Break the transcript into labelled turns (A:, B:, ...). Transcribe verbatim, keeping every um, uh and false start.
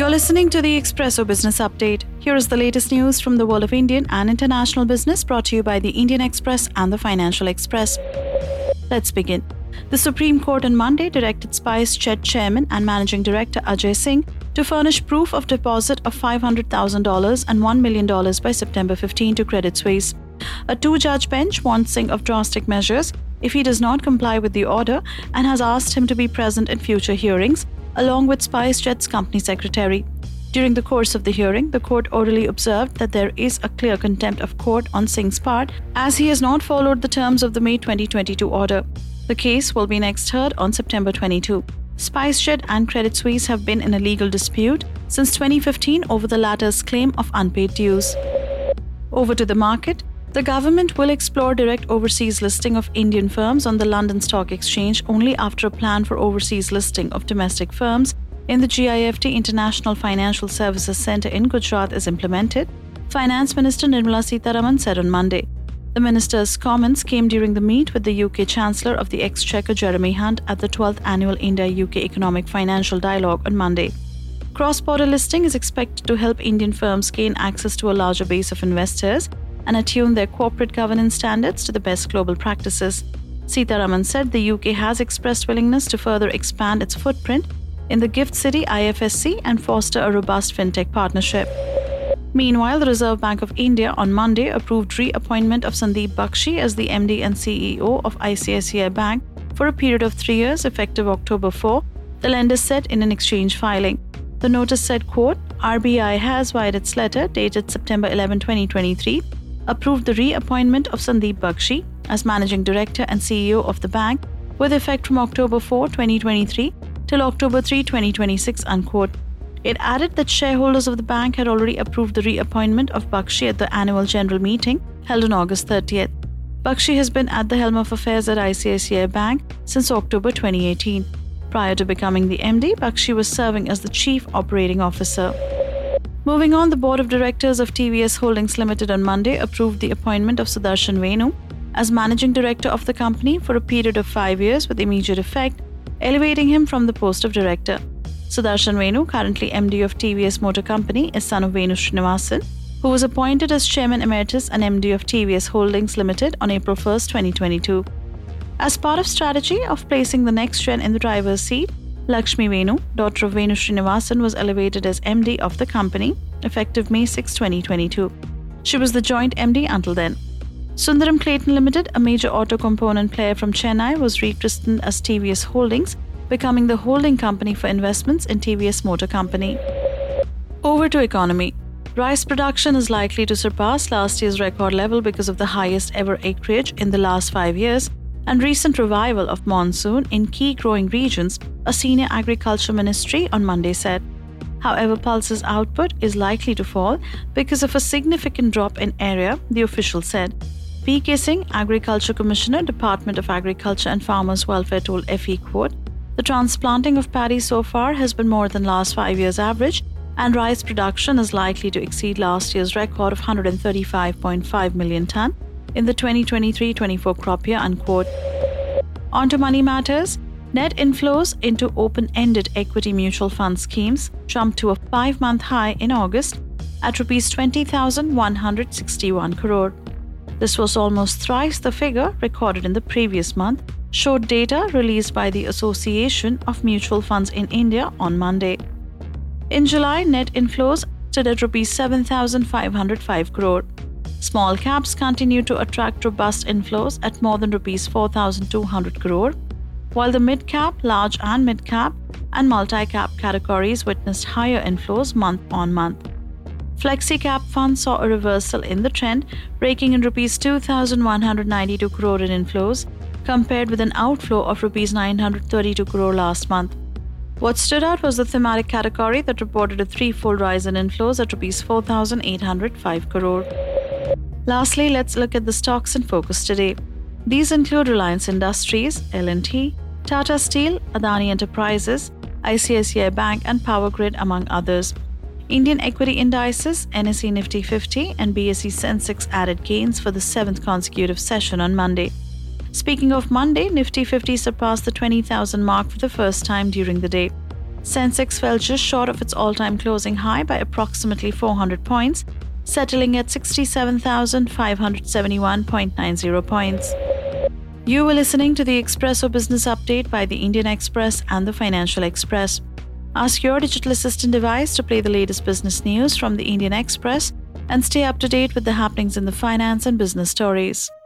A: You're listening to the Expresso Business Update. Here is the latest news from the world of Indian and international business brought to you by the Indian Express and the Financial Express. Let's begin. The Supreme Court on Monday directed SpiceJet Chairman and Managing Director Ajay Singh to furnish proof of deposit of five hundred thousand dollars and one million dollars by September fifteenth to Credit Suisse. A two-judge bench warned Singh of drastic measures if he does not comply with the order and has asked him to be present in future hearings, along with SpiceJet's company secretary. During the course of the hearing, the court orally observed that there is a clear contempt of court on Singh's part as he has not followed the terms of the May twenty twenty-two order. The case will be next heard on September twenty-second. SpiceJet and Credit Suisse have been in a legal dispute since twenty fifteen over the latter's claim of unpaid dues. Over to the market. The government will explore direct overseas listing of Indian firms on the London Stock Exchange only after a plan for overseas listing of domestic firms in the G I F T International Financial Services Centre in Gujarat is implemented, Finance Minister Nirmala Sitharaman said on Monday. The minister's comments came during the meet with the U K Chancellor of the Exchequer Jeremy Hunt at the twelfth Annual India-U K Economic Financial Dialogue on Monday. Cross-border listing is expected to help Indian firms gain access to a larger base of investors and attune their corporate governance standards to the best global practices. Sitharaman said the U K has expressed willingness to further expand its footprint in the Gift City I F S C and foster a robust fintech partnership. Meanwhile, the Reserve Bank of India on Monday approved reappointment of Sandeep Bakshi as the M D and C E O of I C I C I Bank for a period of three years effective October fourth, the lender said in an exchange filing. The notice said, quote, R B I has, via its letter dated September eleventh, twenty twenty-three, approved the reappointment of Sandeep Bakshi as Managing Director and C E O of the bank with effect from October fourth, twenty twenty-three till October third, twenty twenty-six, unquote. It added that shareholders of the bank had already approved the reappointment of Bakshi at the annual general meeting held on August thirtieth. Bakshi has been at the helm of affairs at I C I C I Bank since October twenty eighteen. Prior to becoming the M D, Bakshi was serving as the Chief Operating Officer. Moving on, the Board of Directors of T V S Holdings Limited on Monday approved the appointment of Sudarshan Venu as Managing Director of the company for a period of five years with immediate effect, elevating him from the post of Director. Sudarshan Venu, currently M D of T V S Motor Company, is son of Venu Srinivasan, who was appointed as Chairman Emeritus and M D of T V S Holdings Limited on April first, twenty twenty-two. As part of strategy of placing the next gen in the driver's seat, Lakshmi Venu, daughter of Venu Srinivasan, was elevated as M D of the company, effective May sixth, twenty twenty-two. She was the joint M D until then. Sundaram Clayton Limited, a major auto component player from Chennai, was rechristened as T V S Holdings, becoming the holding company for investments in T V S Motor Company. Over to economy. Rice production is likely to surpass last year's record level because of the highest ever acreage in the last five years and recent revival of monsoon in key growing regions, a senior agriculture ministry on Monday said. However, Pulse's output is likely to fall because of a significant drop in area, the official said. P K Singh, Agriculture Commissioner, Department of Agriculture and Farmers Welfare told F E, quote, the transplanting of paddy so far has been more than last five years' average, and rice production is likely to exceed last year's record of one hundred thirty-five point five million tonne in the twenty twenty-three twenty-four crop year, unquote. On to money matters. Net inflows into open-ended equity mutual fund schemes jumped to a five-month high in August at rupees twenty thousand one hundred sixty-one crore. This was almost thrice the figure recorded in the previous month, showed data released by the Association of Mutual Funds in India on Monday. In July, net inflows stood at rupees seven thousand five hundred five crore. Small caps continued to attract robust inflows at more than rupees four thousand two hundred crore, while the mid-cap, large and mid-cap, and multi-cap categories witnessed higher inflows month on month. Flexi-cap funds saw a reversal in the trend, raking in rupees two thousand one hundred ninety-two crore in inflows, compared with an outflow of rupees nine hundred thirty-two crore last month. What stood out was the thematic category that reported a threefold rise in inflows at rupees four thousand eight hundred five crore. Lastly, let's look at the stocks in focus today. These include Reliance Industries, L and T, Tata Steel, Adani Enterprises, I C I C I Bank and Power Grid, among others. Indian equity indices, N S E Nifty fifty and B S E Sensex added gains for the seventh consecutive session on Monday. Speaking of Monday, Nifty fifty surpassed the twenty thousand mark for the first time during the day. Sensex fell just short of its all-time closing high by approximately four hundred points, settling at sixty-seven thousand five hundred seventy-one point nine zero points. You were listening to the Expresso Business Update by the Indian Express and the Financial Express. Ask your digital assistant device to play the latest business news from the Indian Express and stay up to date with the happenings in the finance and business stories.